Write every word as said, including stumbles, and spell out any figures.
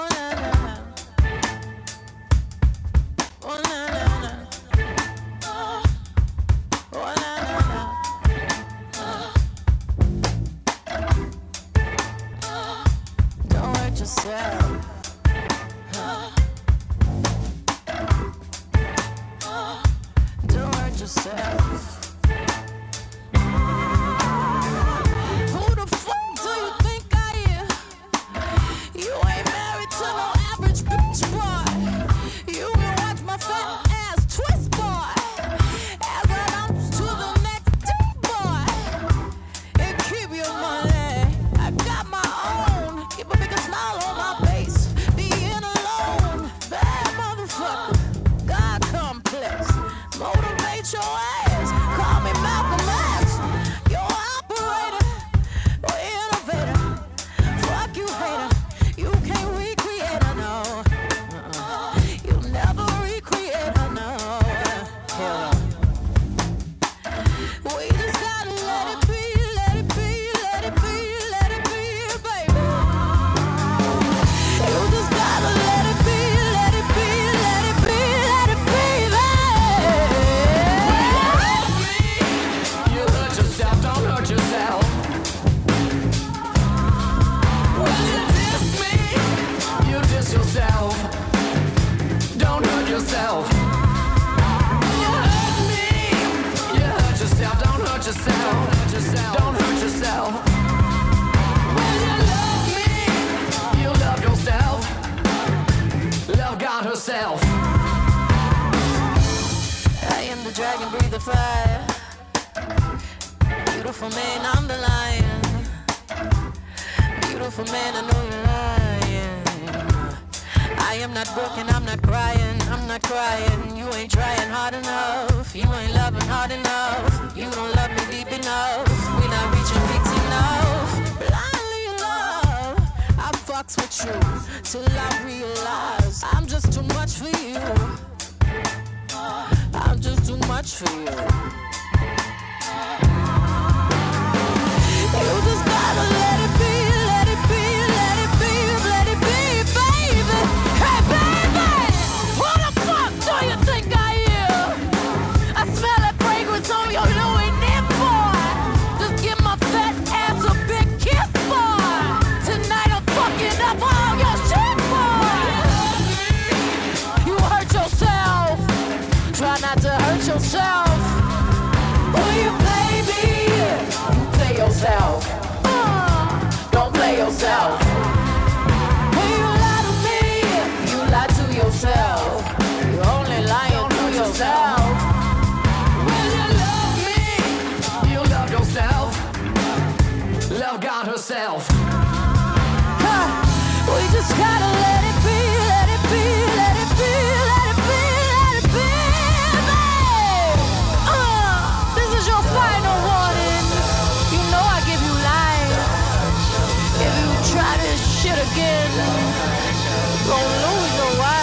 Oh na na na. Oh na na na. Oh, oh na na na. Oh. Don't hurt yourself. Don't hurt yourself. Who the fuck do you think I am? You ain't married to no average bitch, boy. You can watch my fat ass twist, boy. As I bounce to the next dick, boy. And keep your money. I got my own. Keep a bigger smile on my face. Being alone, bad motherfucker. God complex. Motivate your ass. Call me Malcolm X. You're operator or innovator. Fuck you, hater. You can't recreate her, no. Uh-uh. You never recreate her, no. Hell no. We just gotta let it be, let it be, let it be, let it be, baby. You just gotta let it be, let it be, let it be, let it be, baby. You hurt yourself, don't hurt yourself. When you diss me, you diss yourself. Don't hurt yourself. You hurt me, you hurt yourself, don't hurt yourself. Don't hurt yourself. When you love me, you love yourself. Love God herself. I am the dragon, breathe the fire. Beautiful man, I'm the lion. Beautiful man, I know you're lying. I am not broken, I'm not crying, I'm not crying. You ain't trying hard enough. You ain't loving hard enough. You don't love me deep enough. We not reaching peaks enough. Blindly in love, I fucks with you till I realize I'm just too much for you. I'm just too much for you. You just gotta let it be, let it be, let it be, let it be, baby. Hey, baby! Who the fuck do you think I am? I smell that fragrance on your Louis Vuitton, boy. Just give my fat ass a big kiss, boy. Tonight I'm fucking up all your shit, boy. You hurt yourself. Try not to hurt yourself. Who you play me? You play yourself. Uh, Don't play yourself. When you lie to me, you lie to yourself. You're only lying to yourself. When you love me, you love yourself. Love God herself. Huh. We just gotta let it be, let it be, let it be, let it be, let it be, babe. Uh, this is your final warning. You know I give you life. If you try this shit again, you gon' lose your wife.